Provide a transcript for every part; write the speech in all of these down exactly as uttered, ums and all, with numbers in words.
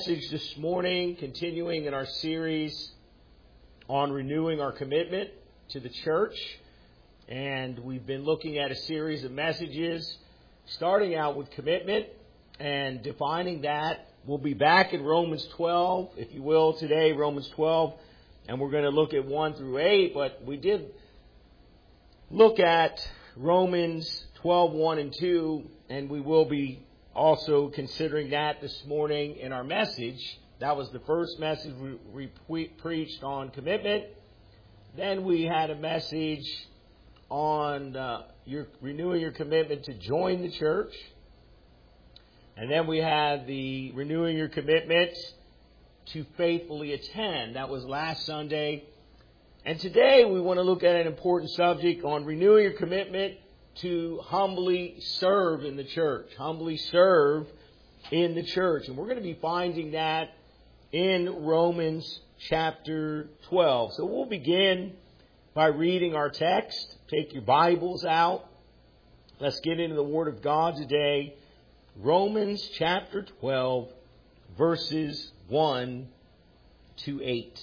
Message this morning, continuing in our series on renewing our commitment to the church. And we've been looking at a series of messages, starting out with commitment and defining that. We'll be back in Romans twelve, if you will, today, Romans twelve. And we're going to look at one through eight, but we did look at Romans twelve, one and two, and we will be also considering that this morning in our message. That was the first message we, we preached on commitment. Then we had a message on uh, your renewing your commitment to join the church. And then we had the renewing your commitment to faithfully attend. That was last Sunday. And today we want to look at an important subject on renewing your commitment to humbly serve in the church. Humbly serve in the church. And we're going to be finding that in Romans chapter twelve. So we'll begin by reading our text. Take your Bibles out. Let's get into the Word of God today. Romans chapter twelve, verses one to eight.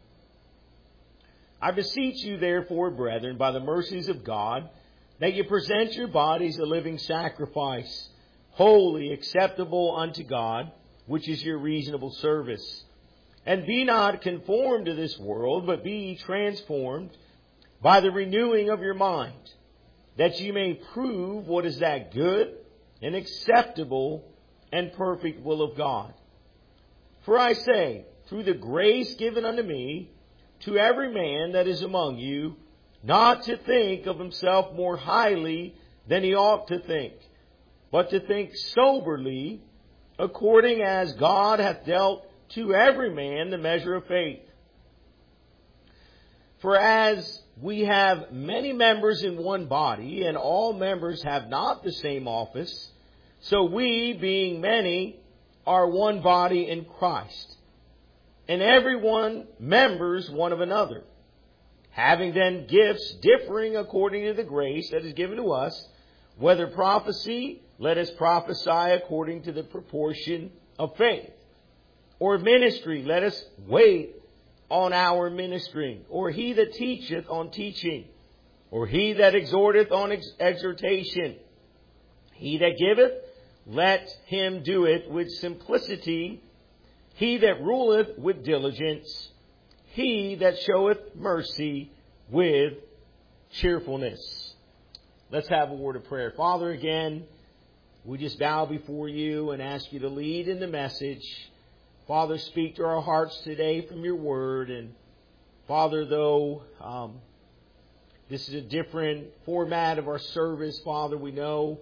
I beseech you, therefore, brethren, by the mercies of God, that you present your bodies a living sacrifice, holy, acceptable unto God, which is your reasonable service. And be not conformed to this world, but be ye transformed by the renewing of your mind, that ye may prove what is that good and acceptable and perfect will of God. For I say, through the grace given unto me, to every man that is among you, not to think of himself more highly than he ought to think, but to think soberly, according as God hath dealt to every man the measure of faith. For as we have many members in one body, and all members have not the same office, so we, being many, are one body in Christ, and every one members one of another. Having then gifts differing according to the grace that is given to us, whether prophecy, let us prophesy according to the proportion of faith. Or ministry, let us wait on our ministering. Or he that teacheth on teaching. Or he that exhorteth on ex- exhortation. He that giveth, let him do it with simplicity. He that ruleth with diligence. He that showeth mercy with cheerfulness. Let's have a word of prayer. Father, again, we just bow before you and ask you to lead in the message. Father, speak to our hearts today from your word. And Father, though um, this is a different format of our service, Father, we know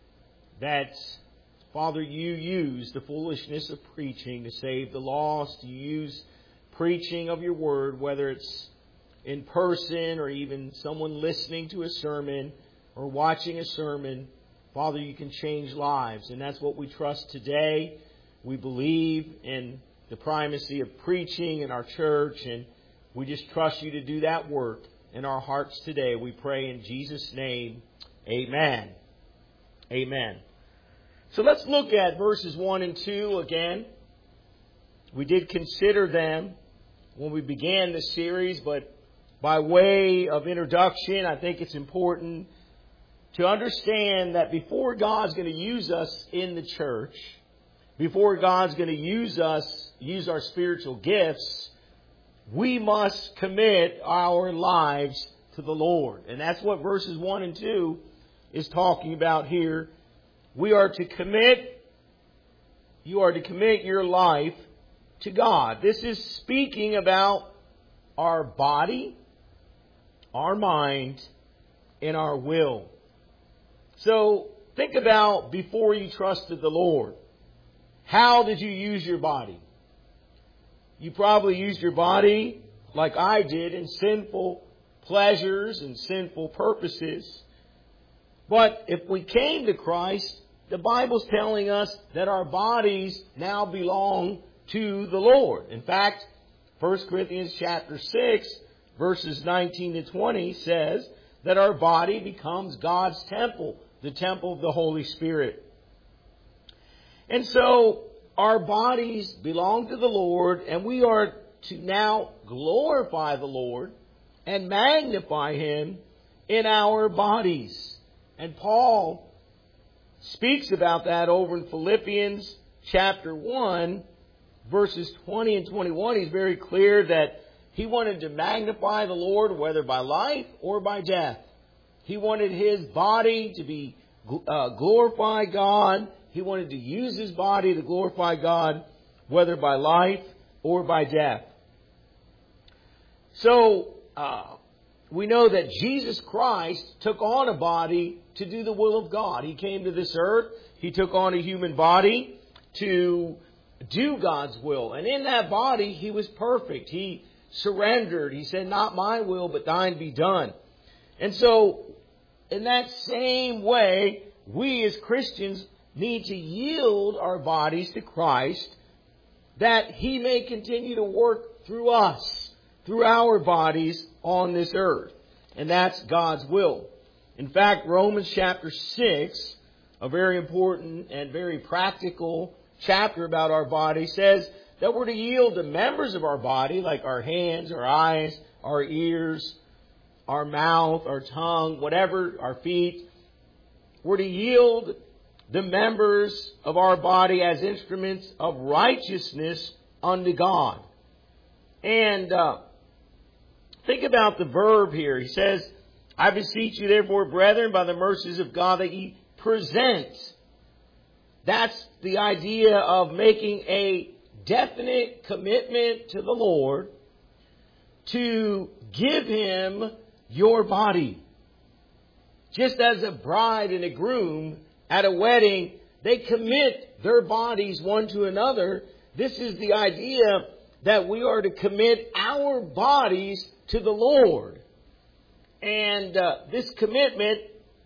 that, Father, you use the foolishness of preaching to save the lost. You use preaching of your word, whether it's in person or even someone listening to a sermon or watching a sermon. Father, you can change lives, and that's what we trust today. We believe in the primacy of preaching in our church, and we just trust you to do that work in our hearts today. We pray in Jesus' name, amen. Amen. So let's look at verses one and two again. We did consider them when we began this series, but by way of introduction, I think it's important to understand that before God's going to use us in the church, before God's going to use us, use our spiritual gifts, we must commit our lives to the Lord. And that's what verses one and two is talking about here. We are to commit, you are to commit your life to God. This is speaking about our body, our mind, and our will. So think about before you trusted the Lord. How did you use your body? You probably used your body like I did in sinful pleasures and sinful purposes. But if we came to Christ, the Bible's telling us that our bodies now belong to the Lord. In fact, First Corinthians chapter six, verses nineteen to twenty says that our body becomes God's temple, the temple of the Holy Spirit. And so our bodies belong to the Lord, and we are to now glorify the Lord and magnify Him in our bodies. And Paul speaks about that over in Philippians chapter one, verses twenty and twenty-one. He's very clear that he wanted to magnify the Lord whether by life or by death. He wanted his body to be uh, glorify God. He wanted to use his body to glorify God whether by life or by death. So, uh, we know that Jesus Christ took on a body to do the will of God. He came to this earth. He took on a human body to do God's will. And in that body, He was perfect. He surrendered. He said, not my will, but thine be done. And so, in that same way, we as Christians need to yield our bodies to Christ that He may continue to work through us, through our bodies on this earth. And that's God's will. In fact, Romans chapter six, a very important and very practical chapter about our body, says that we're to yield the members of our body, like our hands, our eyes, our ears, our mouth, our tongue, whatever, our feet. We're to yield the members of our body as instruments of righteousness unto God. And uh, think about the verb here. He says, I beseech you therefore, brethren, by the mercies of God, that ye present. That's the idea of making a definite commitment to the Lord to give Him your body. Just as a bride and a groom at a wedding, they commit their bodies one to another. This is the idea that we are to commit our bodies to the Lord. And uh, this commitment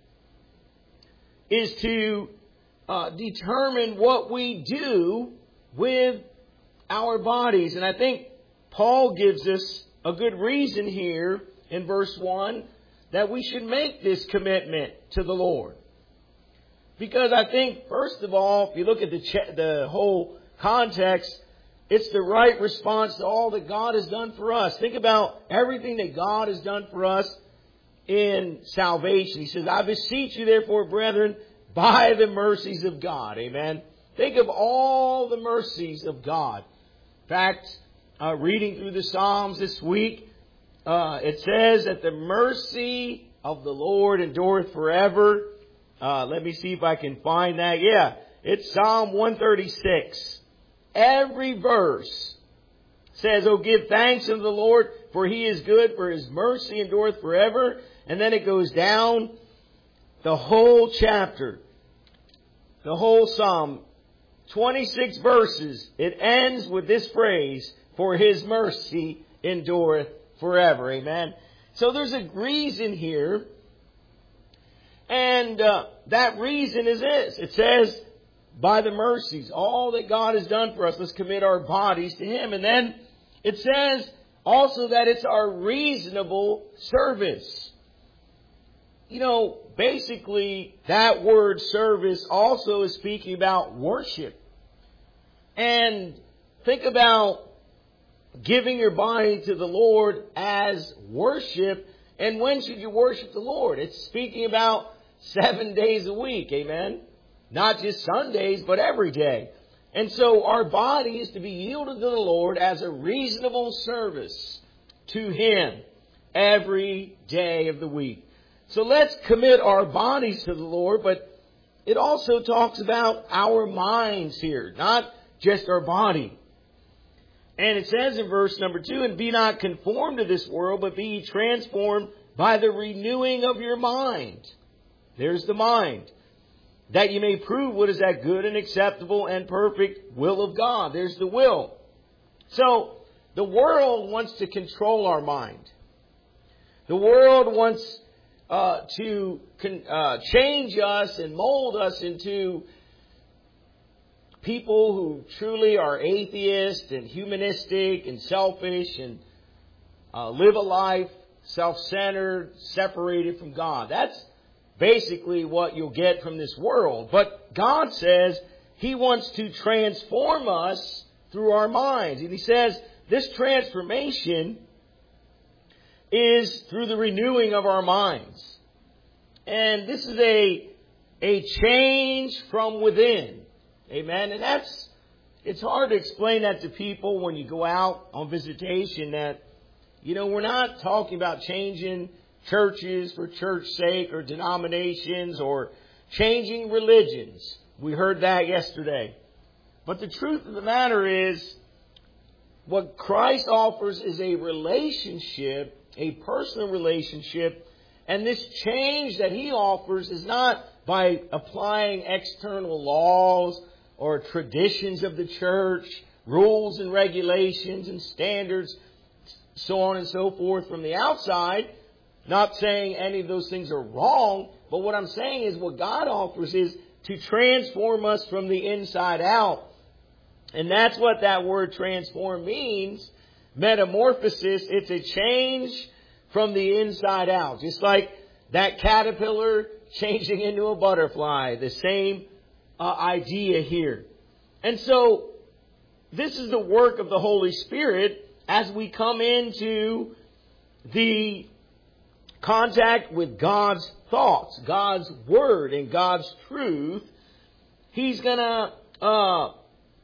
is to uh, determine what we do with our bodies. And I think Paul gives us a good reason here in verse one that we should make this commitment to the Lord. Because I think, first of all, if you look at the ch- the whole context, it's the right response to all that God has done for us. Think about everything that God has done for us in salvation. He says, I beseech you therefore, brethren, by the mercies of God. Amen. Think of all the mercies of God. In fact, uh, reading through the Psalms this week, uh, it says that the mercy of the Lord endureth forever. Uh, let me see if I can find that. Yeah, it's Psalm one thirty-six. Every verse says, oh, give thanks unto the Lord, for He is good, for His mercy endureth forever. And then it goes down the whole chapter, the whole Psalm, twenty-six verses. It ends with this phrase, for His mercy endureth forever. Amen. So there's a reason here. And uh, that reason is this. It says, by the mercies, all that God has done for us, let's commit our bodies to Him. And then it says also that it's our reasonable service. You know, basically, that word service also is speaking about worship. And think about giving your body to the Lord as worship. And when should you worship the Lord? It's speaking about seven days a week. Amen. Not just Sundays, but every day. And so our body is to be yielded to the Lord as a reasonable service to Him every day of the week. So let's commit our bodies to the Lord, but it also talks about our minds here, not just our body. And it says in verse number two, and be not conformed to this world, but be ye transformed by the renewing of your mind. There's the mind. That you may prove what is that good and acceptable and perfect will of God. There's the will. So, the world wants to control our mind. The world wants uh, to con- uh, change us and mold us into people who truly are atheist and humanistic and selfish and uh, live a life self-centered, separated from God. That's basically what you'll get from this world. But God says He wants to transform us through our minds. And He says this transformation is through the renewing of our minds. And this is a, a change from within. Amen. And that's, it's hard to explain that to people when you go out on visitation that, you know, we're not talking about changing churches for church's sake or denominations or changing religions. We heard that yesterday. But the truth of the matter is, what Christ offers is a relationship, a personal relationship, and this change that He offers is not by applying external laws or traditions of the church, rules and regulations and standards, so on and so forth from the outside. Not saying any of those things are wrong, but what I'm saying is what God offers is to transform us from the inside out. And that's what that word transform means. Metamorphosis, it's a change from the inside out. Just like that caterpillar changing into a butterfly. The same uh, idea here. And so, this is the work of the Holy Spirit as we come into the contact with God's thoughts, God's Word, and God's truth. He's going to uh,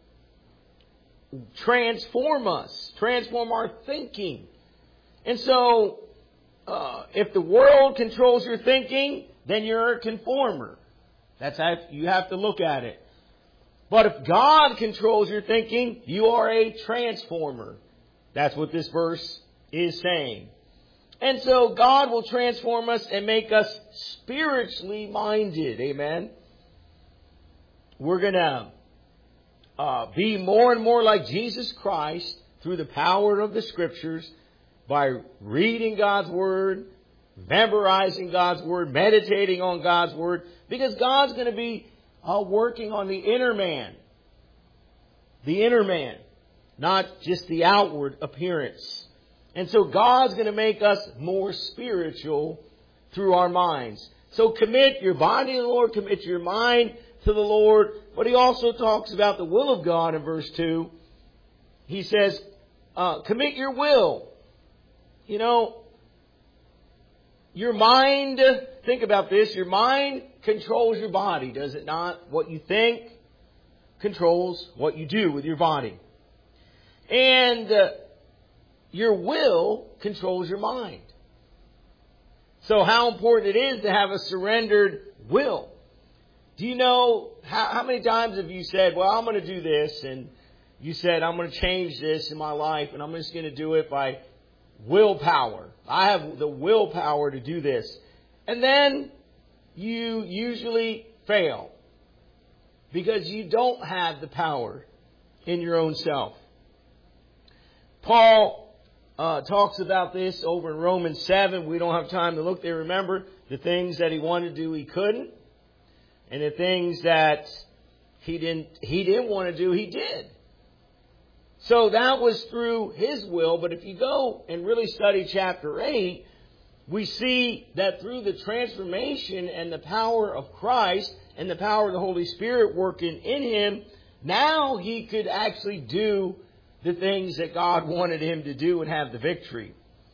transform us, transform our thinking. And so, uh, if the world controls your thinking, then you're a conformer. That's how you have to look at it. But if God controls your thinking, you are a transformer. That's what this verse is saying. And so God will transform us and make us spiritually minded. Amen. We're going to uh, be more and more like Jesus Christ through the power of the Scriptures by reading God's Word, memorizing God's Word, meditating on God's Word, because God's going to be uh, working on the inner man. The inner man, not just the outward appearance. And so God's going to make us more spiritual through our minds. So commit your body to the Lord, commit your mind to the Lord. But He also talks about the will of God in verse two. He says, uh, commit your will. You know, your mind, think about this, your mind controls your body, does it not? What you think controls what you do with your body. And uh, your will controls your mind. So how important it is to have a surrendered will. Do you know, how, how many times have you said, well, I'm going to do this, and you said, I'm going to change this in my life, and I'm just going to do it by willpower. I have the willpower to do this. And then you usually fail because you don't have the power in your own self. Paul uh, talks about this over in Romans seven. We don't have time to look there. Remember, the things that he wanted to do, he couldn't. And the things that he didn't, he didn't want to do, he did. So that was through his will. But if you go and really study chapter eight, we see that through the transformation and the power of Christ and the power of the Holy Spirit working in him, now he could actually do the things that God wanted him to do and have the victory.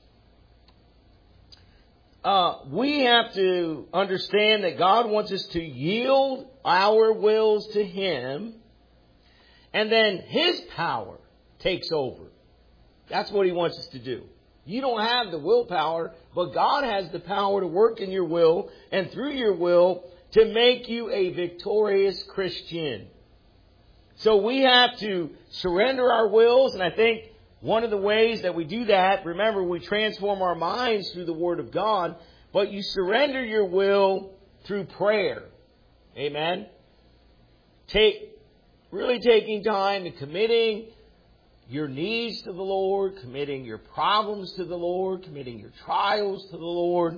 Uh, we have to understand that God wants us to yield our wills to Him, and then His power takes over. That's what He wants us to do. You don't have the willpower, but God has the power to work in your will and through your will to make you a victorious Christian. So we have to surrender our wills, and I think one of the ways that we do that, remember, we transform our minds through the Word of God, but you surrender your will through prayer. Amen? Take, really taking time and committing your needs to the Lord, committing your problems to the Lord, committing your trials to the Lord,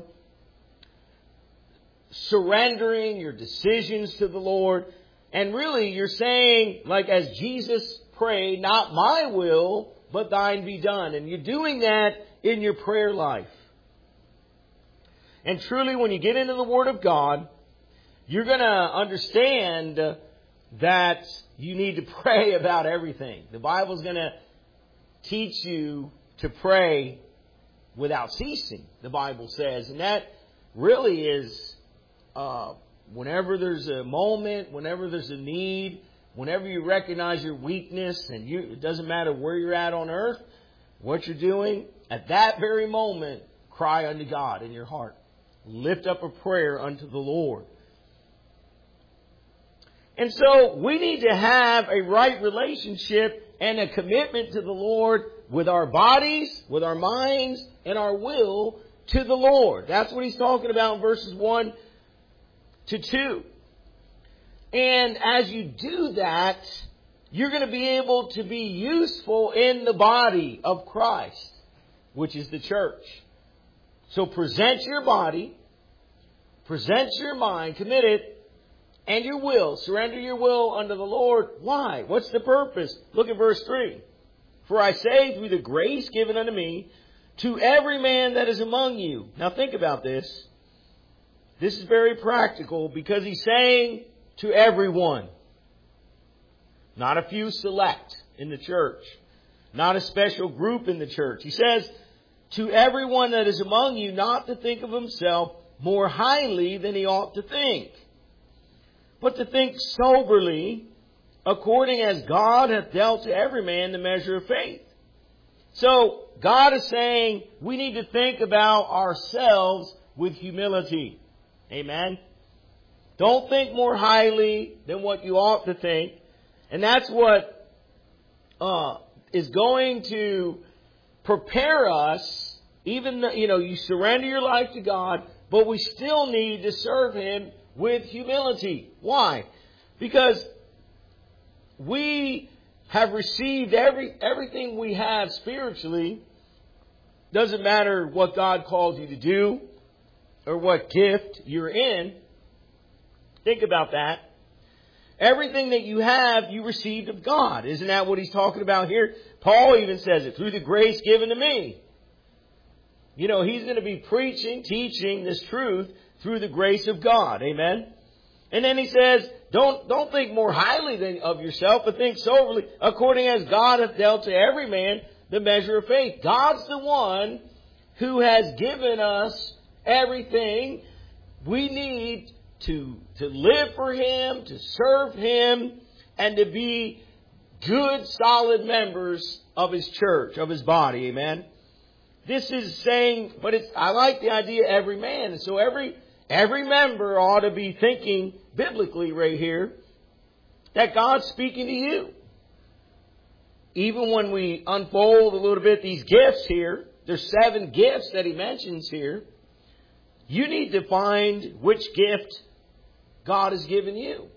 surrendering your decisions to the Lord. And really, you're saying, like as Jesus prayed, not my will, but thine be done. And you're doing that in your prayer life. And truly, when you get into the Word of God, you're going to understand that you need to pray about everything. The Bible's going to teach you to pray without ceasing, the Bible says. And that really is, uh, whenever there's a moment, whenever there's a need, whenever you recognize your weakness, and you, it doesn't matter where you're at on earth, what you're doing, at that very moment, cry unto God in your heart. Lift up a prayer unto the Lord. And so we need to have a right relationship and a commitment to the Lord with our bodies, with our minds, and our will to the Lord. That's what he's talking about in verses one to two. And as you do that, you're going to be able to be useful in the body of Christ, which is the church. So present your body, present your mind, commit it, and your will. Surrender your will unto the Lord. Why? What's the purpose? Look at verse three. For I say, through the grace given unto me, to every man that is among you. Now think about this. This is very practical because he's saying to everyone. Not a few select in the church. Not a special group in the church. He says, to everyone that is among you, not to think of himself more highly than he ought to think, but to think soberly, according as God hath dealt to every man the measure of faith. So, God is saying we need to think about ourselves with humility. Amen? Don't think more highly than what you ought to think. And that's what uh, is going to prepare us. Even, though, you know, you surrender your life to God, but we still need to serve Him with humility. Why? Because we have received every everything we have spiritually. Doesn't matter what God calls you to do or what gift you're in. Think about that. Everything that you have, you received of God. Isn't that what he's talking about here? Paul even says it, through the grace given to me. You know, he's going to be preaching, teaching this truth through the grace of God. Amen? And then he says, don't, don't think more highly than of yourself, but think soberly, according as God hath dealt to every man the measure of faith. God's the one who has given us everything we need to, to live for Him, to serve Him, and to be good, solid members of His church, of His body. Amen? This is saying, but it's, I like the idea every man. And so every, every member ought to be thinking biblically right here that God's speaking to you. Even when we unfold a little bit these gifts here, there's seven gifts that he mentions here. You need to find which gift God has given you.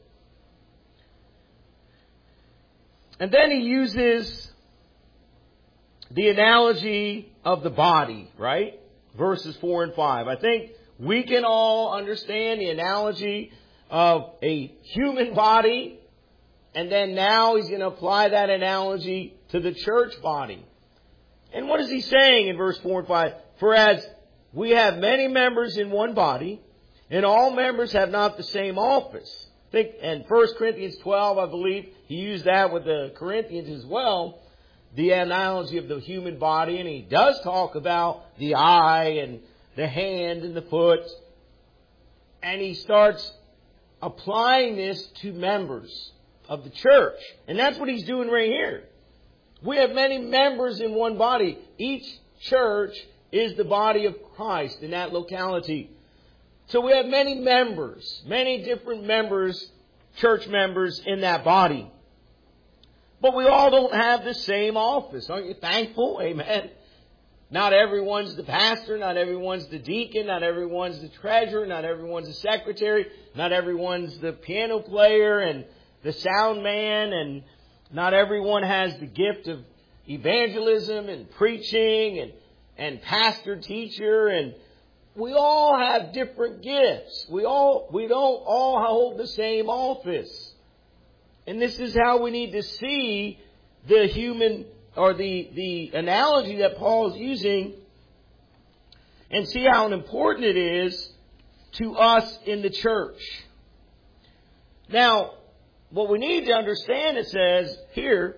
And then he uses the analogy of the body, right? Verses four and five. I think we can all understand the analogy of a human body. And then now he's going to apply that analogy to the church body. And what is he saying in verse four and five? For as we have many members in one body, and all members have not the same office. I think in First Corinthians twelve, I believe, he used that with the Corinthians as well, the analogy of the human body. And he does talk about the eye and the hand and the foot. And he starts applying this to members of the church. And that's what he's doing right here. We have many members in one body. Each church is the body of Christ in that locality. So we have many members, many different members, church members in that body. But we all don't have the same office. Aren't you thankful? Amen. Not everyone's the pastor, not everyone's the deacon, not everyone's the treasurer, not everyone's the secretary, not everyone's the piano player and the sound man, and not everyone has the gift of evangelism and preaching and, and pastor, teacher, and we all have different gifts. We all, we don't all hold the same office. And this is how we need to see the human, or the, the analogy that Paul is using, and see how important it is to us in the church. Now, what we need to understand, it says here,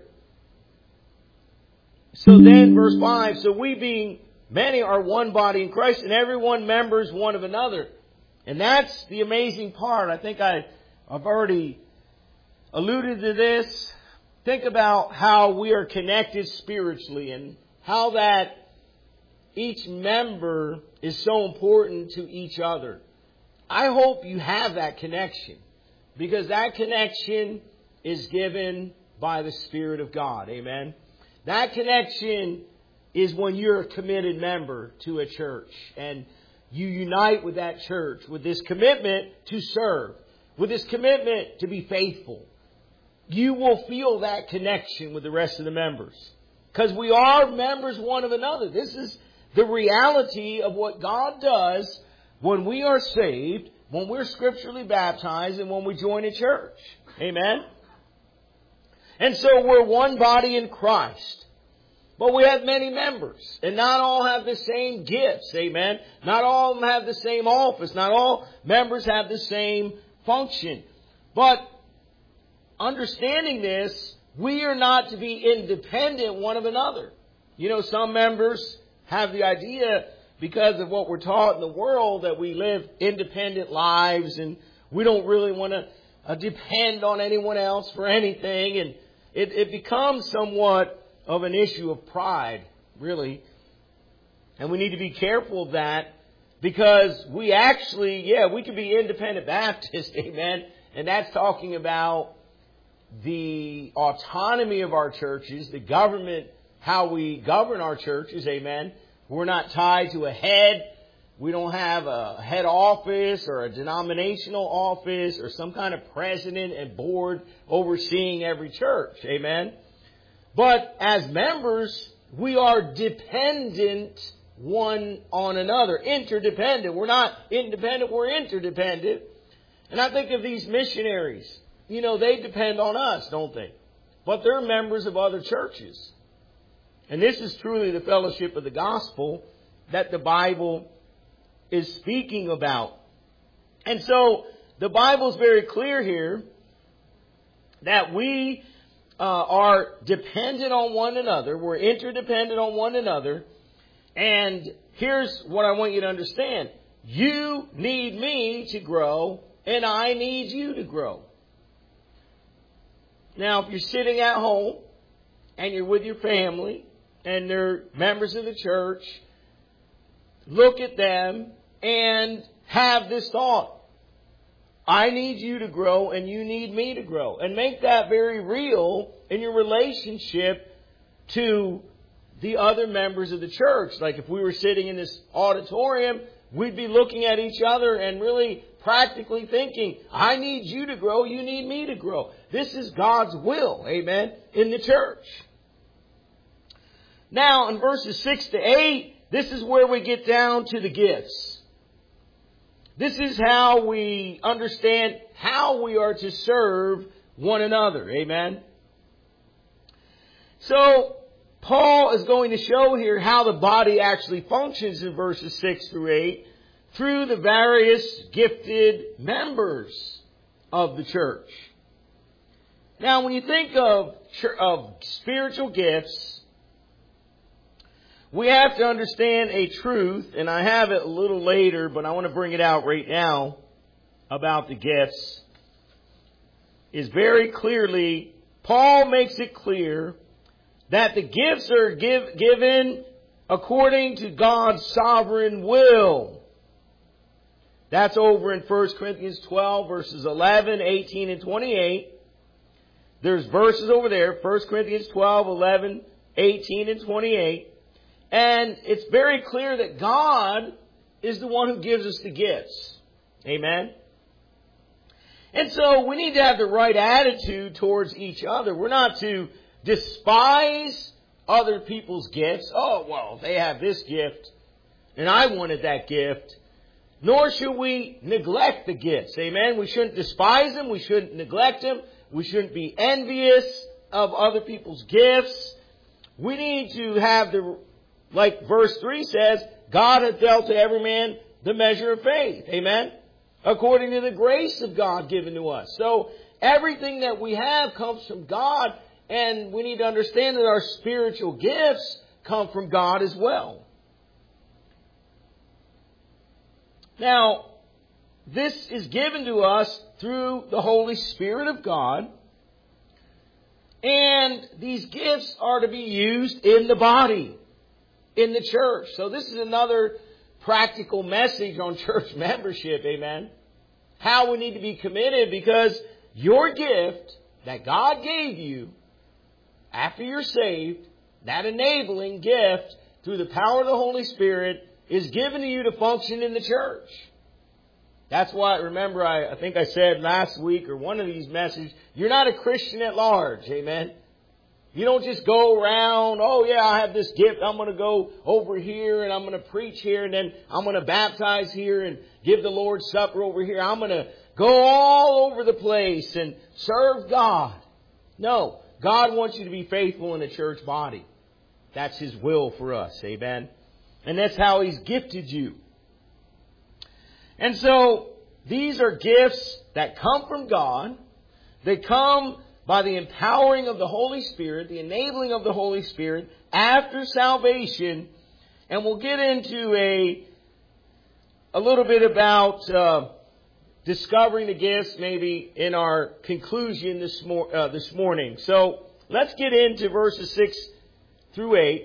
so then verse five, so we being many are one body in Christ, and every one members one of another. And that's the amazing part. I think I, I've already alluded to this. Think about how we are connected spiritually and how that each member is so important to each other. I hope you have that connection, because that connection is given by the Spirit of God. Amen. That connection is when you're a committed member to a church and you unite with that church with this commitment to serve, with this commitment to be faithful. You will feel that connection with the rest of the members, because we are members one of another. This is the reality of what God does when we are saved, when we're scripturally baptized, and when we join a church. Amen. And so we're one body in Christ. But we have many members, and not all have the same gifts. Amen. Not all of them have the same office. Not all members have the same function. But understanding this, we are not to be independent one of another. You know, some members have the idea, because of what we're taught in the world, that we live independent lives and we don't really want to uh, depend on anyone else for anything. And it, it becomes somewhat of an issue of pride, really. And we need to be careful of that, because we actually, yeah, we can be independent Baptists, amen. And that's talking about the autonomy of our churches, the government, how we govern our churches, amen. We're not tied to a head. We don't have a head office or a denominational office or some kind of president and board overseeing every church, amen. But as members, we are dependent one on another, interdependent. We're not independent, we're interdependent. And I think of these missionaries. You know, they depend on us, don't they? But they're members of other churches. And this is truly the fellowship of the gospel that the Bible is speaking about. And so the Bible is very clear here that we uh, are dependent on one another. We're interdependent on one another. And here's what I want you to understand. You need me to grow, and I need you to grow. Now, if you're sitting at home and you're with your family and they're members of the church, look at them and have this thought. I need you to grow and you need me to grow. And make that very real in your relationship to the other members of the church. Like if we were sitting in this auditorium, we'd be looking at each other and really practically thinking, I need you to grow, you need me to grow. This is God's will, amen, in the church. Now, in verses six to eight, this is where we get down to the gifts. This is how we understand how we are to serve one another, amen. So, Paul is going to show here how the body actually functions in verses six through eight through the various gifted members of the church. Now, when you think of, of spiritual gifts, we have to understand a truth, and I have it a little later, but I want to bring it out right now about the gifts. Is very clearly, Paul makes it clear that the gifts are give, given according to God's sovereign will. That's over in First Corinthians twelve, verses eleven, eighteen, and twenty-eight. There's verses over there, First Corinthians twelve, eleven, eighteen, and twenty-eight. And it's very clear that God is the one who gives us the gifts. Amen. And so we need to have the right attitude towards each other. We're not to despise other people's gifts. Oh, well, they have this gift and I wanted that gift. Nor should we neglect the gifts. Amen. We shouldn't despise them. We shouldn't neglect them. We shouldn't be envious of other people's gifts. We need to have the, like verse three says, God hath dealt to every man the measure of faith. Amen. According to the grace of God given to us. So everything that we have comes from God, and we need to understand that our spiritual gifts come from God as well. Now, this is given to us through the Holy Spirit of God. And these gifts are to be used in the body, in the church. So this is another practical message on church membership, amen. How we need to be committed, because your gift that God gave you after you're saved, that enabling gift through the power of the Holy Spirit, is given to you to function in the church. That's why, remember, I, I think I said last week or one of these messages, you're not a Christian at large, amen. You don't just go around, oh yeah, I have this gift, I'm going to go over here and I'm going to preach here and then I'm going to baptize here and give the Lord's Supper over here. I'm going to go all over the place and serve God. No, God wants you to be faithful in the church body. That's His will for us, amen. And that's how He's gifted you. And so, these are gifts that come from God. They come by the empowering of the Holy Spirit, the enabling of the Holy Spirit after salvation. And we'll get into a, a little bit about uh, discovering the gifts maybe in our conclusion this, mor- uh, this morning. So, let's get into verses six through eight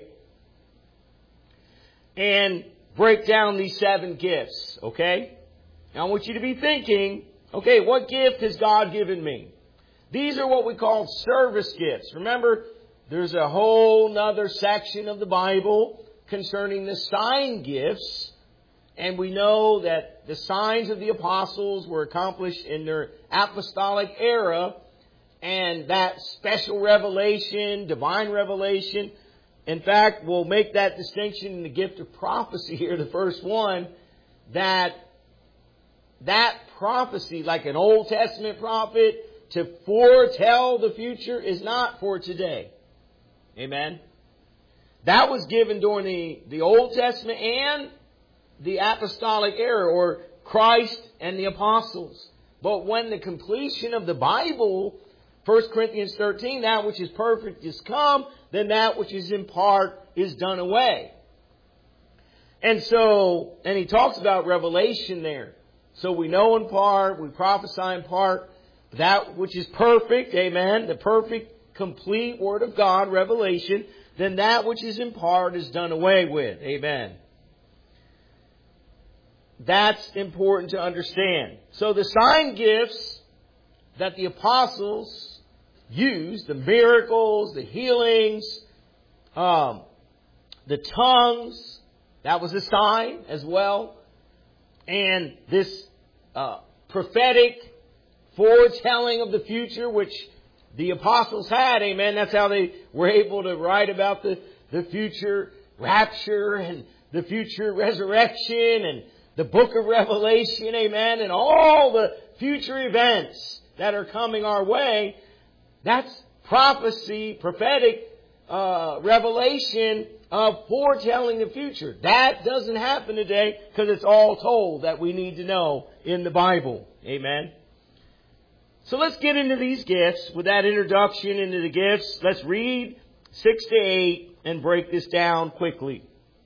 and break down these seven gifts, okay? Now I want you to be thinking, okay, what gift has God given me? These are what we call service gifts. Remember, there's a whole nother section of the Bible concerning the sign gifts. And we know that the signs of the apostles were accomplished in their apostolic era. And that special revelation, divine revelation. In fact, we'll make that distinction in the gift of prophecy here, the first one, that that prophecy, like an Old Testament prophet, to foretell the future is not for today. Amen. That was given during the, the Old Testament and the apostolic era, or Christ and the apostles. But when the completion of the Bible, First Corinthians thirteen, that which is perfect is come, then that which is in part is done away. And so, and he talks about revelation there. So we know in part, we prophesy in part, that which is perfect, amen, the perfect, complete Word of God, revelation, then that which is in part is done away with, amen. That's important to understand. So the sign gifts that the apostles used, the miracles, the healings, um, the tongues, that was a sign as well. And this uh, prophetic foretelling of the future, which the apostles had, amen. That's how they were able to write about the, the future rapture and the future resurrection and the book of Revelation, amen. And all the future events that are coming our way. That's prophecy, prophetic uh, revelation of foretelling the future. That doesn't happen today because it's all told that we need to know in the Bible. Amen. So let's get into these gifts. With that introduction into the gifts, let's read six to eight and break this down quickly.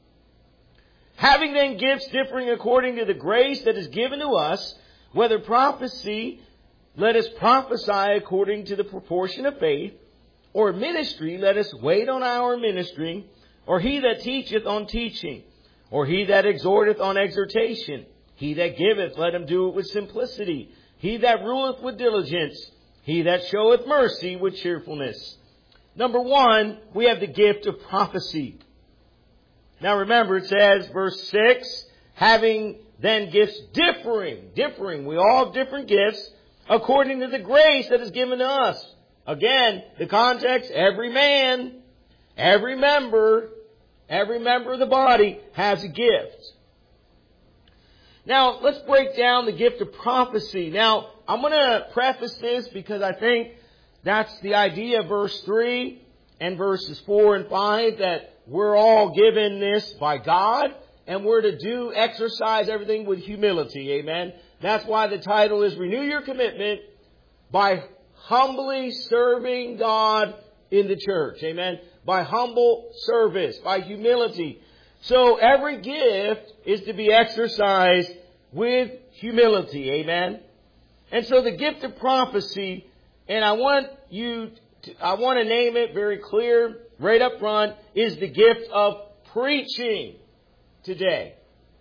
Having then gifts differing according to the grace that is given to us, whether prophecy, let us prophesy according to the proportion of faith, or ministry, let us wait on our ministering, or he that teacheth on teaching, or he that exhorteth on exhortation, he that giveth, let him do it with simplicity, he that ruleth with diligence, he that showeth mercy with cheerfulness. Number one, we have the gift of prophecy. Now remember, it says, verse six, having then gifts differing, differing, we all have different gifts, according to the grace that is given to us. Again, the context, every man, every member, every member of the body has a gift. Now, let's break down the gift of prophecy. Now, I'm going to preface this because I think that's the idea of verse three and verses four and five, that we're all given this by God and we're to do, exercise everything with humility. Amen. That's why the title is Renew Your Commitment by humbly serving God in the church. Amen. By humble service, by humility. So every gift is to be exercised with humility. Amen. And so the gift of prophecy, and I want you to, I want to name it very clear, right up front, is the gift of preaching today.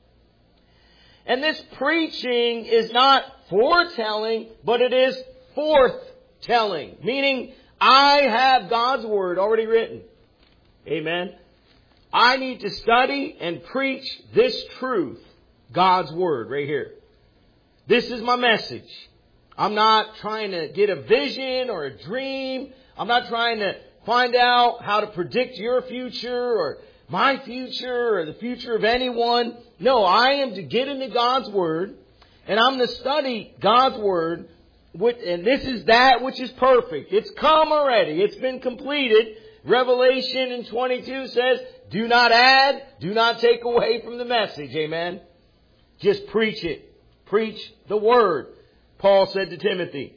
And this preaching is not foretelling, but it is forthtelling. Meaning, I have God's Word already written. Amen. I need to study and preach this truth, God's Word, right here. This is my message. I'm not trying to get a vision or a dream. I'm not trying to find out how to predict your future or my future or the future of anyone. No, I am to get into God's Word, and I'm to study God's Word, and this is that which is perfect. It's come already. It's been completed. Revelation in twenty-two says, do not add, do not take away from the message. Amen. Just preach it. Preach the Word, Paul said to Timothy.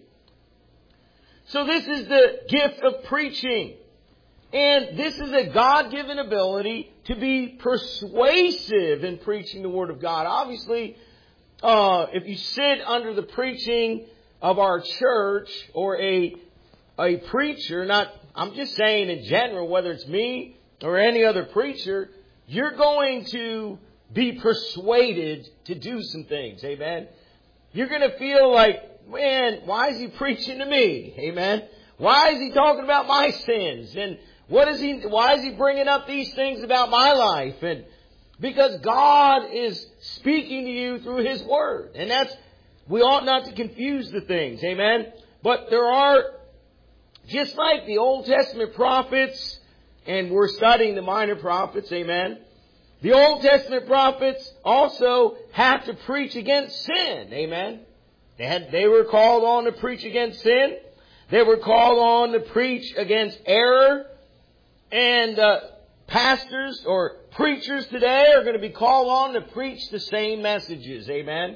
So this is the gift of preaching. And this is a God-given ability to be persuasive in preaching the Word of God. Obviously, uh, if you sit under the preaching of our church or a, a preacher, not, I'm just saying in general, whether it's me or any other preacher, you're going to be persuaded to do some things. Amen. You're going to feel like, man, why is he preaching to me? Amen. Why is he talking about my sins? And what is he, why is he bringing up these things about my life? And because God is speaking to you through His Word. And that's, we ought not to confuse the things. Amen. But there are, just like the Old Testament prophets, and we're studying the minor prophets. Amen. The Old Testament prophets also had to preach against sin. Amen. They had, they were called on to preach against sin. They were called on to preach against error. And uh, pastors or preachers today are going to be called on to preach the same messages. Amen.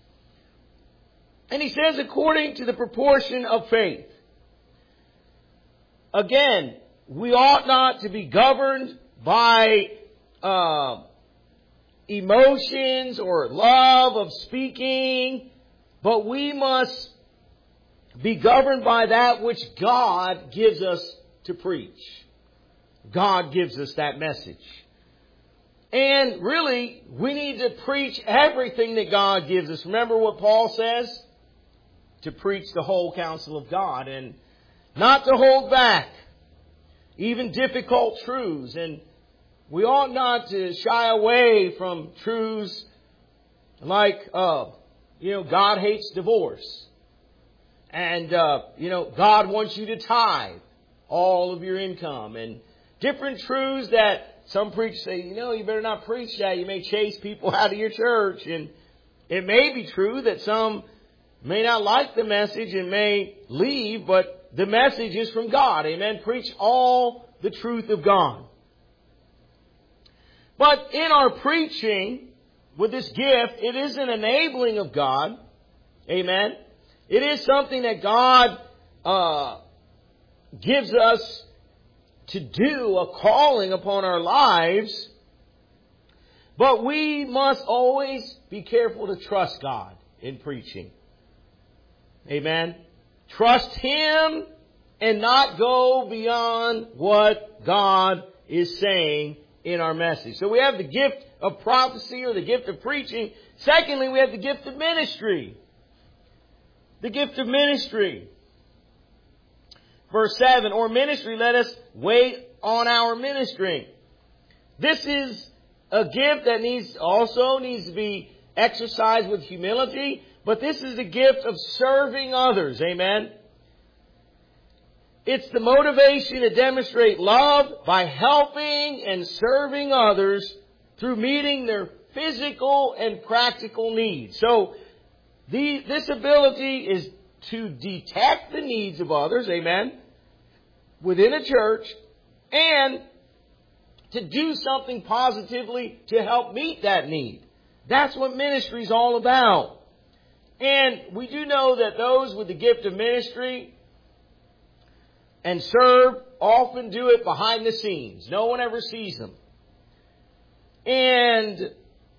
And he says, according to the proportion of faith. Again, we ought not to be governed by uh, emotions or love of speaking, but we must be governed by that which God gives us to preach. God gives us that message. And really, we need to preach everything that God gives us. Remember what Paul says? To preach the whole counsel of God and not to hold back even difficult truths. And we ought not to shy away from truths like, uh, you know, God hates divorce. And, uh, you know, God wants you to tithe all of your income. And different truths that some preachers say, you know, you better not preach that. You may chase people out of your church. And it may be true that some may not like the message and may leave, but the message is from God. Amen. Preach all the truth of God. But in our preaching with this gift, it is an enabling of God. Amen. It is something that God uh, gives us to do, a calling upon our lives. But we must always be careful to trust God in preaching. Amen. Trust Him and not go beyond what God is saying in our message. So we have the gift of prophecy or the gift of preaching. Secondly, we have the gift of ministry. The gift of ministry. Verse seven, or ministry, let us wait on our ministry. This is a gift that needs also needs to be exercised with humility, but this is the gift of serving others. Amen. It's the motivation to demonstrate love by helping and serving others through meeting their physical and practical needs. So the, this ability is to detect the needs of others, amen, within a church, and to do something positively to help meet that need. That's what ministry is all about. And we do know that those with the gift of ministry and serve often do it behind the scenes. No one ever sees them. And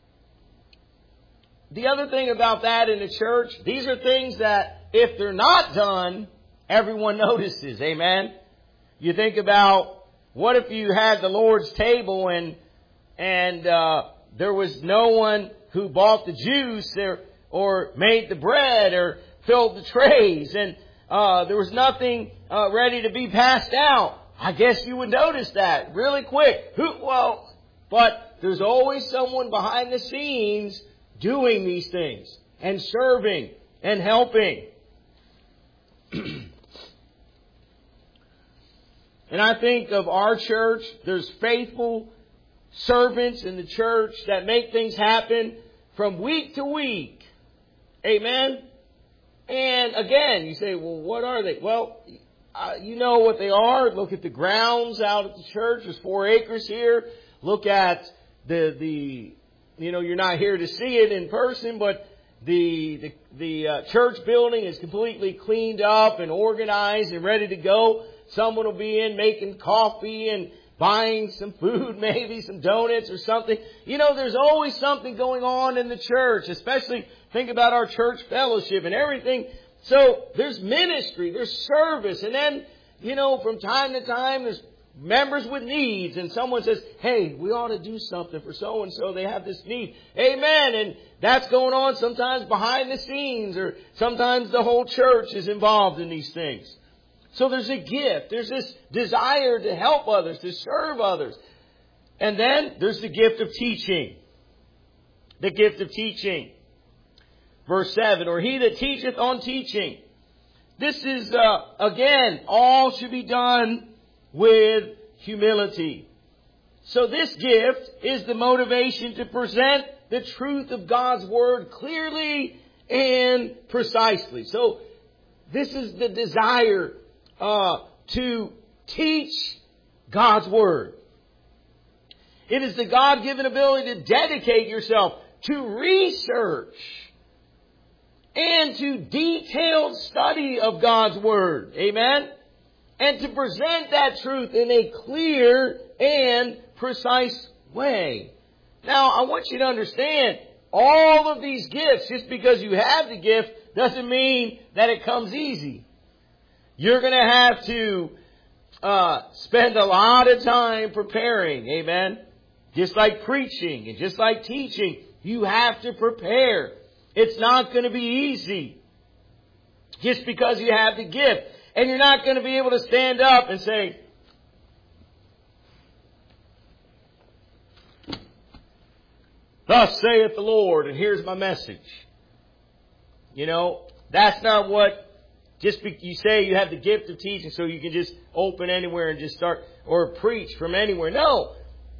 the other thing about that in the church, these are things that if they're not done, everyone notices. Amen? You think about, what if you had the Lord's table and and uh, there was no one who bought the juice or, or made the bread or filled the trays, and uh, there was nothing uh, ready to be passed out? I guess you would notice that really quick. Who? Well, but there's always someone behind the scenes doing these things and serving and helping. And I think of our church, there's faithful servants in the church that make things happen from week to week. Amen? And again, you say, well, what are they? Well, uh, you know what they are. Look at the grounds out at the church. There's four acres here. Look at the, the, you know, you're not here to see it in person, but the, the, the uh, church building is completely cleaned up and organized and ready to go. Someone will be in making coffee and buying some food, maybe some donuts or something. You know, there's always something going on in the church, especially think about our church fellowship and everything. So there's ministry, there's service. And then, you know, from time to time, there's members with needs. And someone says, hey, we ought to do something for so-and-so. They have this need. Amen. And that's going on sometimes behind the scenes, or sometimes the whole church is involved in these things. So there's a gift. There's this desire to help others, to serve others. And then there's the gift of teaching. The gift of teaching. Verse seven, or he that teacheth on teaching. This is, uh, again, all should be done with humility. So this gift is the motivation to present the truth of God's Word clearly and precisely. So this is the desire Uh, to teach God's Word. It is the God-given ability to dedicate yourself to research and to detailed study of God's Word. Amen? And to present that truth in a clear and precise way. Now, I want you to understand, all of these gifts, just because you have the gift, doesn't mean that it comes easy. You're going to have to uh, spend a lot of time preparing. Amen. Just like preaching and just like teaching, you have to prepare. It's not going to be easy just because you have the gift. And you're not going to be able to stand up and say, thus saith the Lord, and here's my message. You know, that's not what... Just be, you say you have the gift of teaching so you can just open anywhere and just start, or preach from anywhere. No.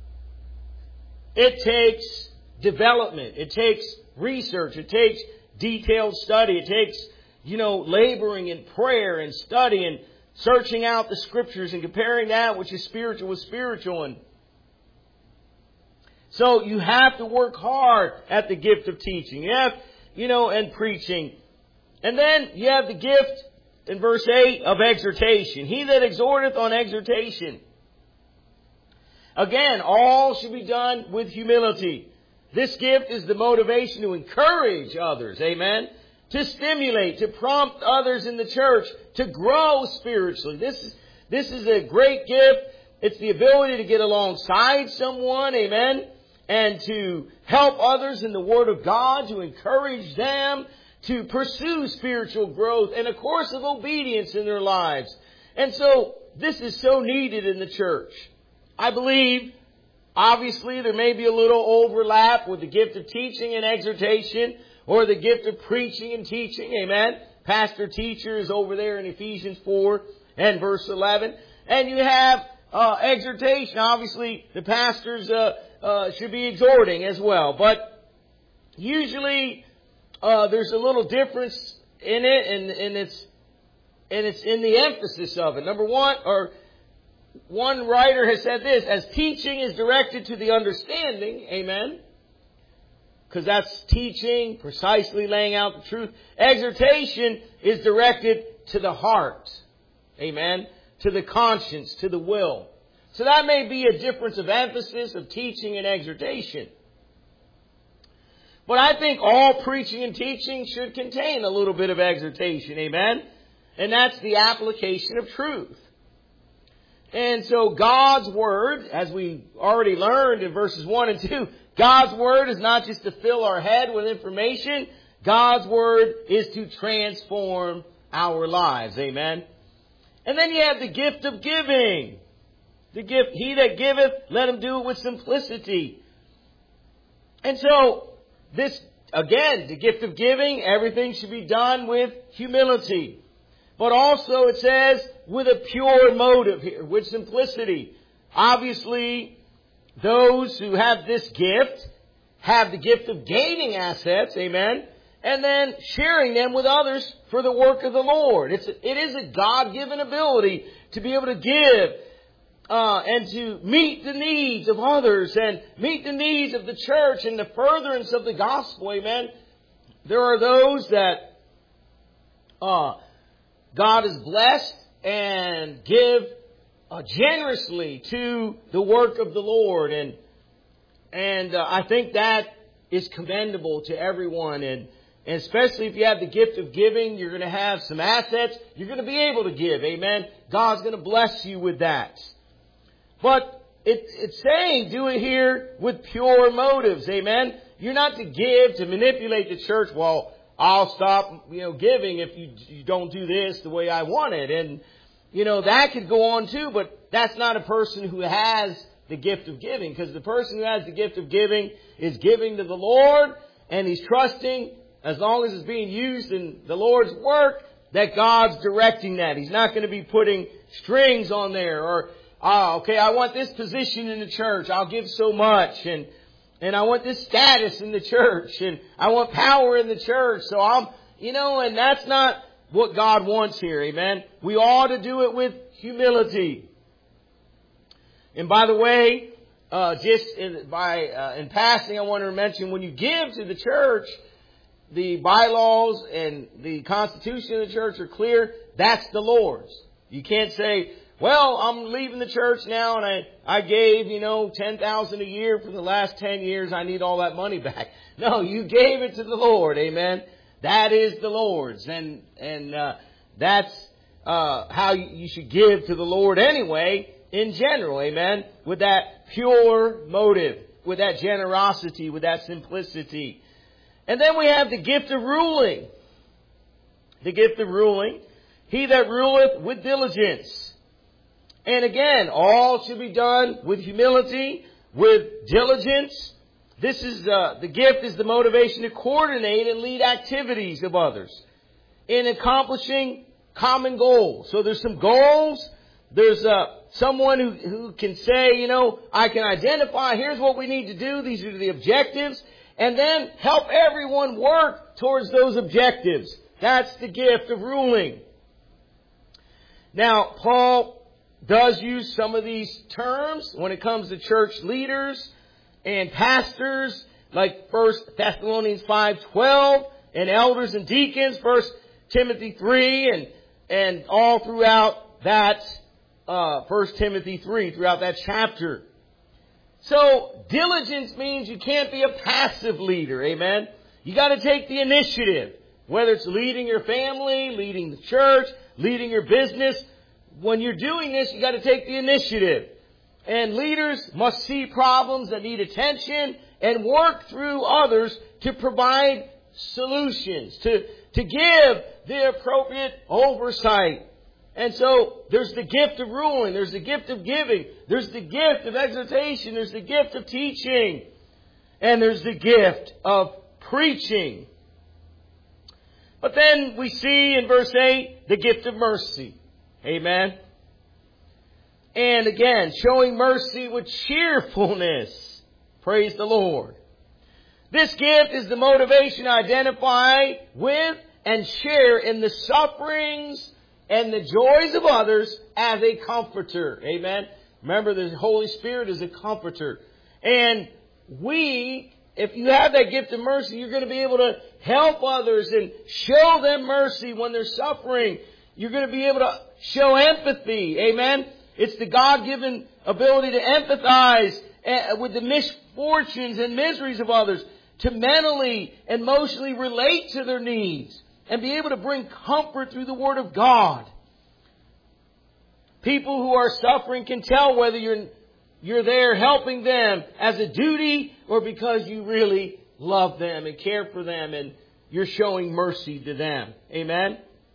It takes development. It takes research. It takes detailed study. It takes, you know, laboring in prayer and study and searching out the Scriptures and comparing that which is spiritual with spiritual. And so you have to work hard at the gift of teaching. You have, you know, and preaching. And then you have the gift in verse eight of exhortation. He that exhorteth on exhortation. Again, all should be done with humility. This gift is the motivation to encourage others. Amen. To stimulate, to prompt others in the church to grow spiritually. This is, this is a great gift. It's the ability to get alongside someone. Amen. And to help others in the Word of God, to encourage them to pursue spiritual growth and a course of obedience in their lives. And so this is so needed in the church. I believe, obviously, there may be a little overlap with the gift of teaching and exhortation, or the gift of preaching and teaching. Amen. Pastor teacher is over there in Ephesians four and verse eleven. And you have uh, exhortation. Obviously, the pastors uh, uh, should be exhorting as well. But usually... Uh, there's a little difference in it, and, and it's and it's in the emphasis of it. Number one, or one writer has said this: as teaching is directed to the understanding, amen, because that's teaching, precisely laying out the truth. Exhortation is directed to the heart, amen, to the conscience, to the will. So that may be a difference of emphasis of teaching and exhortation. But I think all preaching and teaching should contain a little bit of exhortation. Amen? And that's the application of truth. And so God's Word, as we already learned in verses one and two, God's Word is not just to fill our head with information. God's Word is to transform our lives. Amen? And then you have the gift of giving. The gift, he that giveth, let him do it with simplicity. And so, this, again, the gift of giving, everything should be done with humility. But also it says, with a pure motive here, with simplicity. Obviously, those who have this gift have the gift of gaining assets, amen, and then sharing them with others for the work of the Lord. It's a, it is a God-given ability to be able to give uh, and to meet the needs of others and meet the needs of the church and the furtherance of the gospel, amen. There are those that uh, God has blessed and give uh, generously to the work of the Lord, and and uh, I think that is commendable to everyone, and, and especially if you have the gift of giving, you're going to have some assets, you're going to be able to give, amen. God's going to bless you with that. But it, it's saying do it here with pure motives, amen. You're not to give to manipulate the church. Well, I'll stop, you know, giving if you, you don't do this the way I want it. And, you know, that could go on too, but that's not a person who has the gift of giving. Because the person who has the gift of giving is giving to the Lord, and he's trusting, as long as it's being used in the Lord's work, that God's directing that. He's not going to be putting strings on there, or, ah, okay, I want this position in the church, I'll give so much, and And I want this status in the church, and I want power in the church. So I'm, you know, and that's not what God wants here. Amen. We ought to do it with humility. And by the way, uh, just in, by, uh, in passing, I want to mention when you give to the church, the bylaws and the constitution of the church are clear. That's the Lord's. You can't say, well, I'm leaving the church now, and I, I gave, you know, ten thousand dollars a year for the last ten years. I need all that money back. No, you gave it to the Lord. Amen. That is the Lord's. And, and, uh, that's, uh, how you should give to the Lord anyway, in general. Amen. With that pure motive, with that generosity, with that simplicity. And then we have the gift of ruling. The gift of ruling. He that ruleth with diligence. And again, all should be done with humility, with diligence. This is uh, the gift is the motivation to coordinate and lead activities of others in accomplishing common goals. So there's some goals. There's uh, someone who, who can say, you know, I can identify, here's what we need to do. These are the objectives. And then help everyone work towards those objectives. That's the gift of ruling. Now, Paul does use some of these terms when it comes to church leaders and pastors, like First Thessalonians five twelve, and elders and deacons, First Timothy three, and and all throughout that uh, First Timothy three, throughout that chapter. So diligence means you can't be a passive leader, amen. You got to take the initiative, whether it's leading your family, leading the church, leading your business. When you're doing this, you got to take the initiative. And leaders must see problems that need attention and work through others to provide solutions, to, to give the appropriate oversight. And so there's the gift of ruling, there's the gift of giving, there's the gift of exhortation, there's the gift of teaching, and there's the gift of preaching. But then we see in verse eight the gift of mercy. Amen. And again, showing mercy with cheerfulness. Praise the Lord. This gift is the motivation to identify with and share in the sufferings and the joys of others as a comforter. Amen. Remember, the Holy Spirit is a comforter. And we, if you have that gift of mercy, you're going to be able to help others and show them mercy when they're suffering. You're going to be able to show empathy. Amen. It's the God-given ability to empathize with the misfortunes and miseries of others, to mentally, emotionally relate to their needs, and be able to bring comfort through the Word of God. People who are suffering can tell whether you're, you're there helping them as a duty or because you really love them and care for them and you're showing mercy to them. Amen?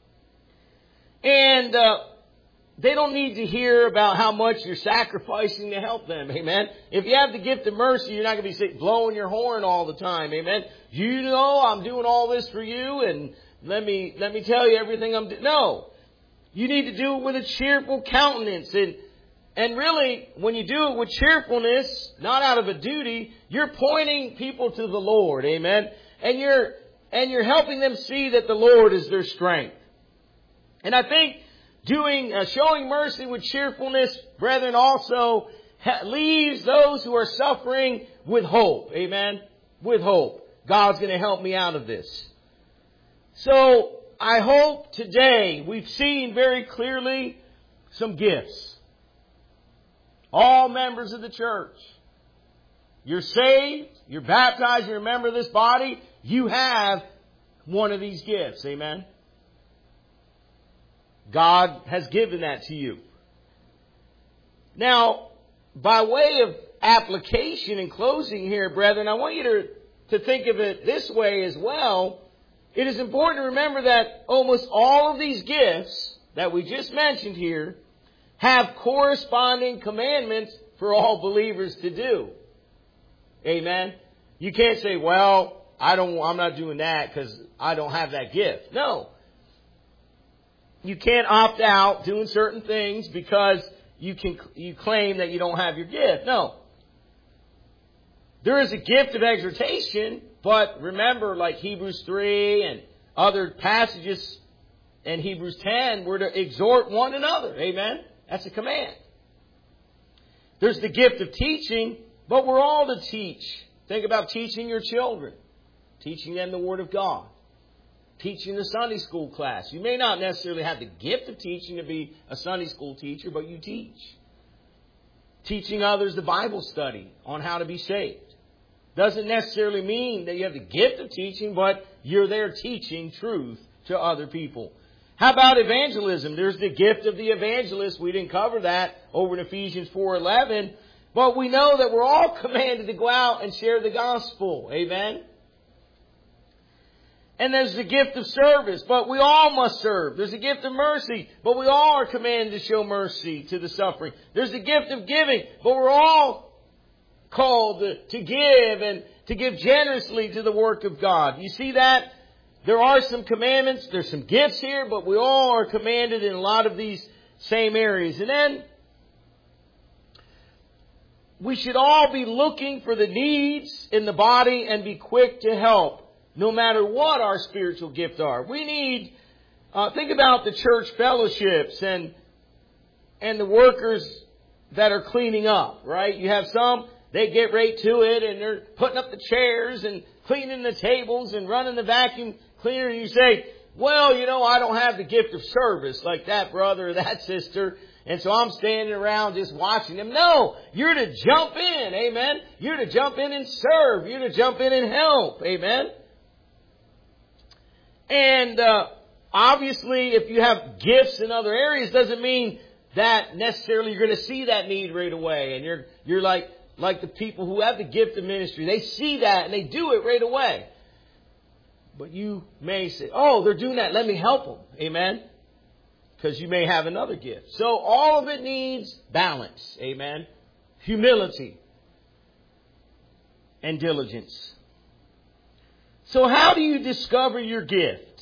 And uh, they don't need to hear about how much you're sacrificing to help them. Amen? If you have the gift of mercy, you're not going to be blowing your horn all the time. Amen? You know I'm doing all this for you and let me let me tell you everything I'm doing. No. You need to do it with a cheerful countenance. And, and really, when you do it with cheerfulness, not out of a duty, you're pointing people to the Lord. Amen? And you're and you're helping them see that the Lord is their strength. And I think doing, uh, showing mercy with cheerfulness, brethren, also ha- leaves those who are suffering with hope. Amen? With hope. God's going to help me out of this. So, I hope today we've seen very clearly some gifts. All members of the church. You're saved, you're baptized, you're a member of this body, you have one of these gifts. Amen? God has given that to you. Now, by way of application and closing here, brethren, I want you to, to think of it this way as well. It is important to remember that almost all of these gifts that we just mentioned here have corresponding commandments for all believers to do. Amen? You can't say, well, I don't, I'm not doing that because I don't have that gift. No. You can't opt out doing certain things because you can, you claim that you don't have your gift. No. There is a gift of exhortation, but remember, like Hebrews three and other passages in Hebrews ten, we're to exhort one another. Amen? That's a command. There's the gift of teaching, but we're all to teach. Think about teaching your children. Teaching them the Word of God. Teaching the Sunday school class. You may not necessarily have the gift of teaching to be a Sunday school teacher, but you teach. Teaching others the Bible study on how to be saved. Doesn't necessarily mean that you have the gift of teaching, but you're there teaching truth to other people. How about evangelism? There's the gift of the evangelist. We didn't cover that over in Ephesians four eleven. But we know that we're all commanded to go out and share the gospel. Amen? And there's the gift of service, but we all must serve. There's a gift of mercy, but we all are commanded to show mercy to the suffering. There's the gift of giving, but we're all called to, to give and to give generously to the work of God. You see that? There are some commandments, there's some gifts here, but we all are commanded in a lot of these same areas. And then we should all be looking for the needs in the body and be quick to help, no matter what our spiritual gifts are. We need, uh, think about the church fellowships and and the workers that are cleaning up, right? You have some, they get right to it and they're putting up the chairs and cleaning the tables and running the vacuum cleaner. And you say, well, you know, I don't have the gift of service like that brother or that sister. And so I'm standing around just watching them. No, you're to jump in. Amen. You're to jump in and serve. You're to jump in and help. Amen. And uh, obviously, if you have gifts in other areas, doesn't mean that necessarily you're going to see that need right away. And you're you're like like the people who have the gift of ministry. They see that and they do it right away. But you may say, oh, they're doing that. Let me help them. Amen. Because you may have another gift. So all of it needs balance. Amen. Humility and diligence. So how do you discover your gift?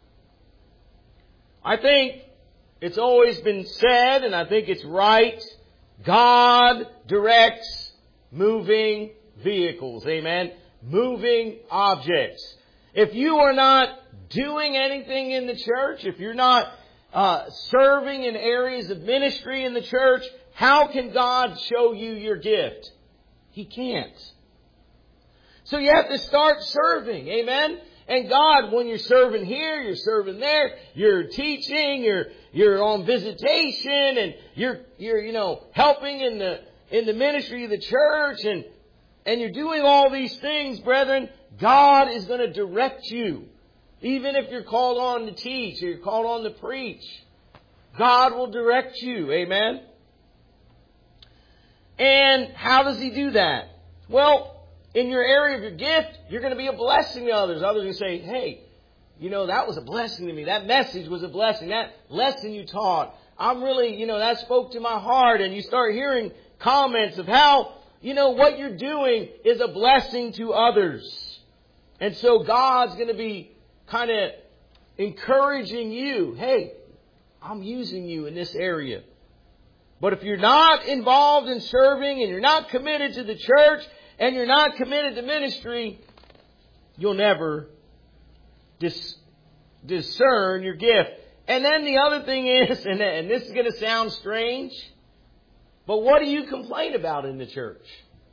I think it's always been said, and I think it's right, God directs moving vehicles. Amen. Moving objects. If you are not doing anything in the church, if you're not uh, serving in areas of ministry in the church, how can God show you your gift? He can't. So you have to start serving. Amen. And God, when you're serving here, you're serving there, you're teaching, you're, you're on visitation and you're, you're, you know, helping in the, in the ministry of the church and, and you're doing all these things, brethren, God is going to direct you. Even if you're called on to teach or you're called on to preach, God will direct you. Amen. And how does He do that? Well, in your area of your gift, you're going to be a blessing to others. Others are going to say, hey, you know, that was a blessing to me. That message was a blessing. That lesson you taught, I'm really, you know, that spoke to my heart. And you start hearing comments of how, you know, what you're doing is a blessing to others. And so God's going to be kind of encouraging you. Hey, I'm using you in this area. But if you're not involved in serving and you're not committed to the church and you're not committed to ministry, you'll never dis- discern your gift. And then the other thing is, and, and this is going to sound strange, but what do you complain about in the church?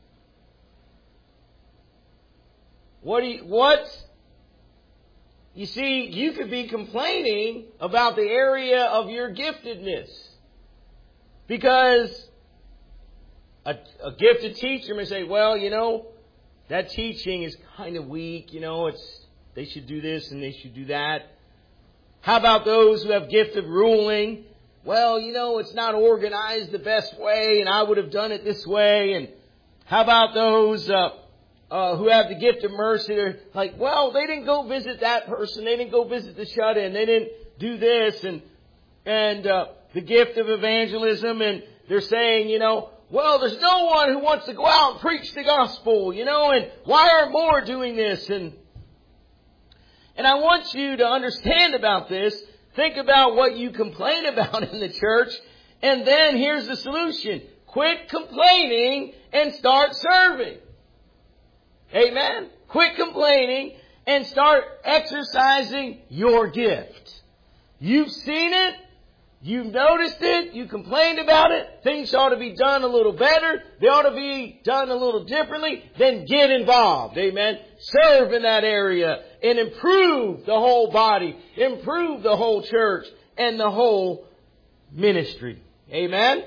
What do you, what? You see, you could be complaining about the area of your giftedness. Because a, a gifted teacher may say, well, you know, that teaching is kind of weak. You know, it's they should do this and they should do that. How about those who have gift of ruling? Well, you know, it's not organized the best way and I would have done it this way. And how about those uh, uh, who have the gift of mercy? They're like, well, they didn't go visit that person. They didn't go visit the shut-in. They didn't do this and, and, uh, the gift of evangelism, and they're saying, you know, well, there's no one who wants to go out and preach the gospel, you know, and why aren't more doing this? And, and I want you to understand about this. Think about what you complain about in the church, and then here's the solution. Quit complaining and start serving. Amen? Quit complaining and start exercising your gift. You've seen it. You've noticed it. You complained about it. Things ought to be done a little better. They ought to be done a little differently. Then get involved. Amen. Serve in that area and improve the whole body. Improve the whole church and the whole ministry. Amen.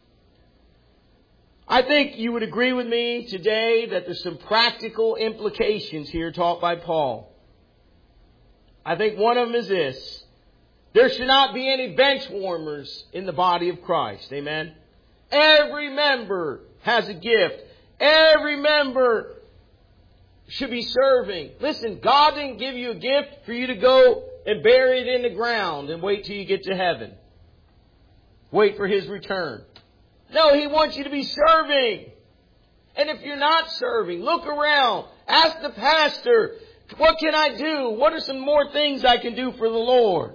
I think you would agree with me today that there's some practical implications here taught by Paul. I think one of them is this. There should not be any bench warmers in the body of Christ. Amen. Every member has a gift. Every member should be serving. Listen, God didn't give you a gift for you to go and bury it in the ground and wait till you get to heaven. Wait for His return. No, He wants you to be serving. And if you're not serving, look around. Ask the pastor, what can I do? What are some more things I can do for the Lord?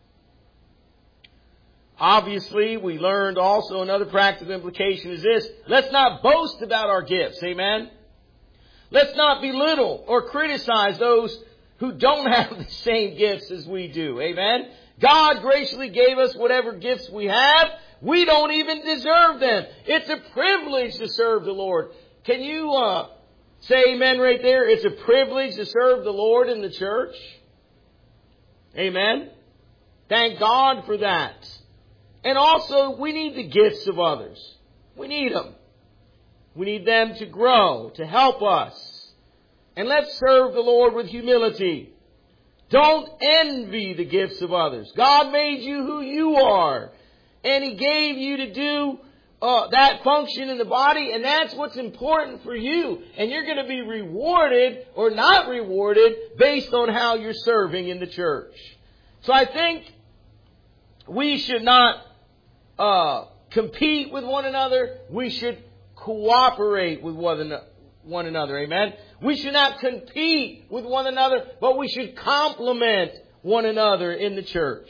Obviously, we learned also another practical implication is this. Let's not boast about our gifts. Amen. Let's not belittle or criticize those who don't have the same gifts as we do. Amen. God graciously gave us whatever gifts we have. We don't even deserve them. It's a privilege to serve the Lord. Can you uh, say amen right there? It's a privilege to serve the Lord in the church. Amen. Thank God for that. And also, we need the gifts of others. We need them. We need them to grow, to help us. And let's serve the Lord with humility. Don't envy the gifts of others. God made you who you are. And He gave you to do uh, that function in the body. And that's what's important for you. And you're going to be rewarded or not rewarded based on how you're serving in the church. So I think we should not Uh, compete with one another. We should cooperate with one, one another. Amen. We should not compete with one another, but we should complement one another in the church.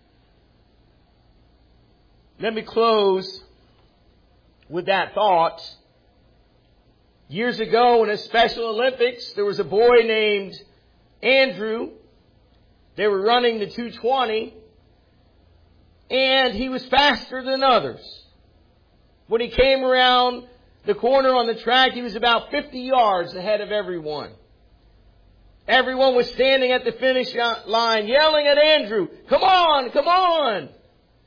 Let me close with that thought. Years ago in a Special Olympics, there was a boy named Andrew. They were running the two twenty. And he was faster than others. When he came around the corner on the track, he was about fifty yards ahead of everyone. Everyone was standing at the finish line yelling at Andrew, come on, come on.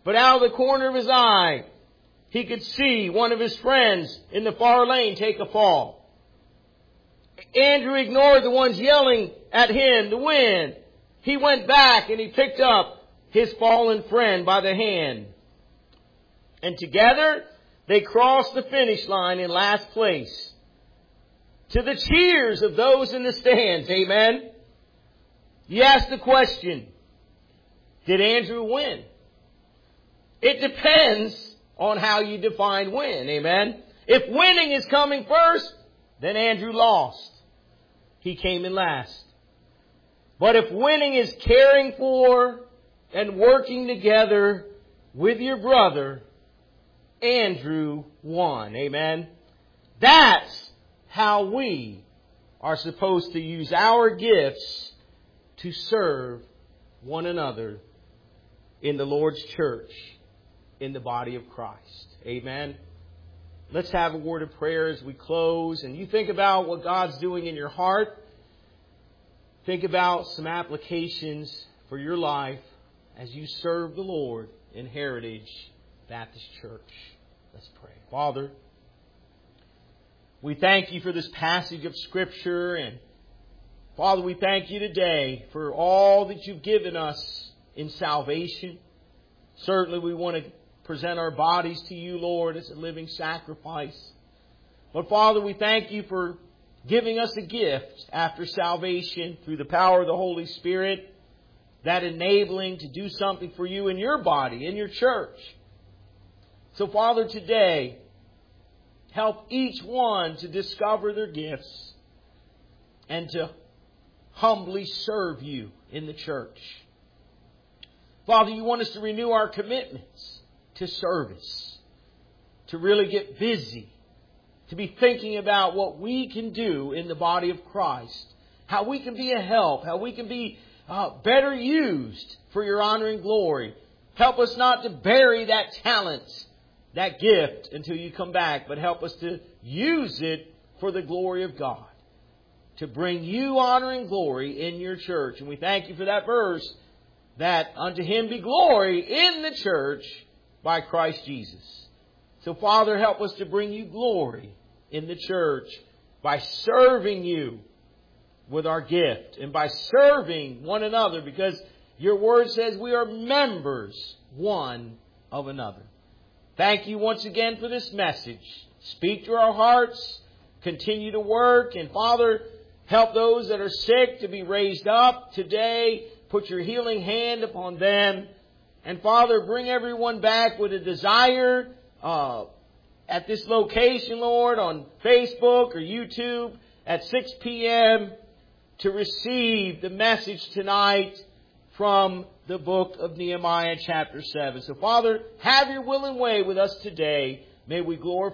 But out of the corner of his eye, he could see one of his friends in the far lane take a fall. Andrew ignored the ones yelling at him to win. He went back and he picked up his fallen friend by the hand. And together they crossed the finish line in last place. To the cheers of those in the stands. Amen. You ask the question, did Andrew win? It depends on how you define win. Amen. If winning is coming first, then Andrew lost. He came in last. But if winning is caring for and working together with your brother, Andrew won. Amen. That's how we are supposed to use our gifts to serve one another in the Lord's church, in the body of Christ. Amen. Let's have a word of prayer as we close. And you think about what God's doing in your heart. Think about some applications for your life as you serve the Lord in Heritage Baptist Church. Let's pray. Father, we thank you for this passage of Scripture. And Father, we thank you today for all that you've given us in salvation. Certainly we want to present our bodies to you, Lord, as a living sacrifice. But Father, we thank you for giving us a gift after salvation through the power of the Holy Spirit, that enabling to do something for you in your body, in your church. So Father, today, help each one to discover their gifts and to humbly serve you in the church. Father, you want us to renew our commitments to service, to really get busy, to be thinking about what we can do in the body of Christ, how we can be a help, how we can be uh, better used for your honor and glory. Help us not to bury that talent, that gift until you come back, but help us to use it for the glory of God, to bring you honor and glory in your church. And we thank you for that verse, that unto Him be glory in the church by Christ Jesus. So Father, help us to bring you glory in the church by serving you with our gift and by serving one another, because your word says we are members one of another. Thank you once again for this message. Speak to our hearts. Continue to work. And Father, help those that are sick to be raised up today. Put your healing hand upon them. And Father, bring everyone back with a desire uh, at this location, Lord, on Facebook or YouTube at six p.m. to receive the message tonight from the book of Nehemiah chapter seven. So Father, have your will and way with us today. May we glorify